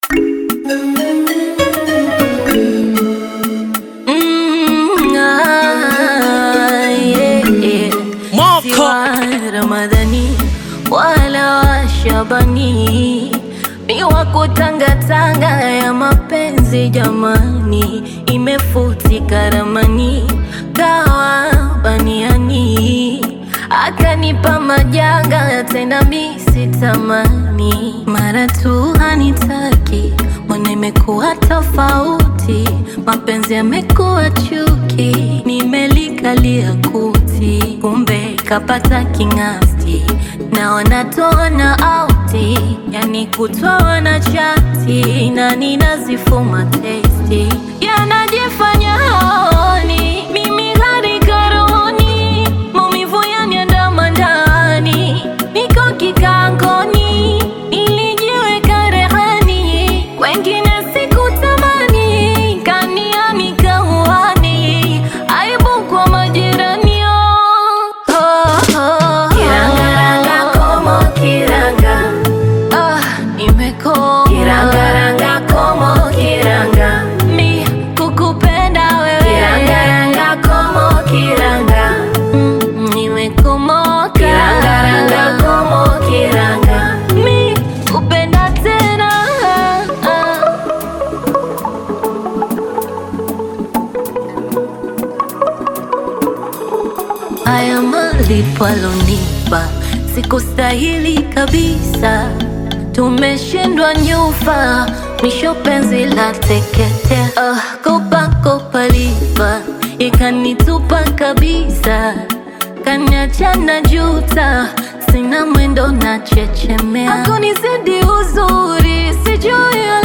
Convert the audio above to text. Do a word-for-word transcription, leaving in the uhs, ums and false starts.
Mm, ah, yeah, yeah. Siwa Ramadhani wala wa Shabani, mi wako tanga tanga ya mapenzi jamani, imefutika ramani kawa baniani, akanipa majanga tena mi sitamani, mara tu hanitaki mwana imekuwa tofauti, mapenzi yamekuwa chuki, nimelikalia kuti, kumbe kapata kingasti na wanatoana auti, yani kutwa wana chati na ninazifuma testi, yanajifanya haoni mimi gari karoni, maumivu yaniandama ndani, niko kikangoni, nilijiweka rehani, wengine sikutamani, kaniani kauani, aibu kwa majirani. Oh, oh, kirangaranga komo kiranga, ah, nimeko kirangaranga komo kiranga, mi kukupenda wewe kirangaranga komo kiranga, mm, nimekomo kirangaranga komo kiranga, mi kupenda tena ah. Haya malipo alonipa sikustahili kabisa, tumeshindwa nyufa, mwisho penzi la teketea. Ah, kopa kopa lipa ikanitupa kabisa, kaniacha na juta, sina mwendo na chechemea, hakunizidi uzuri sijui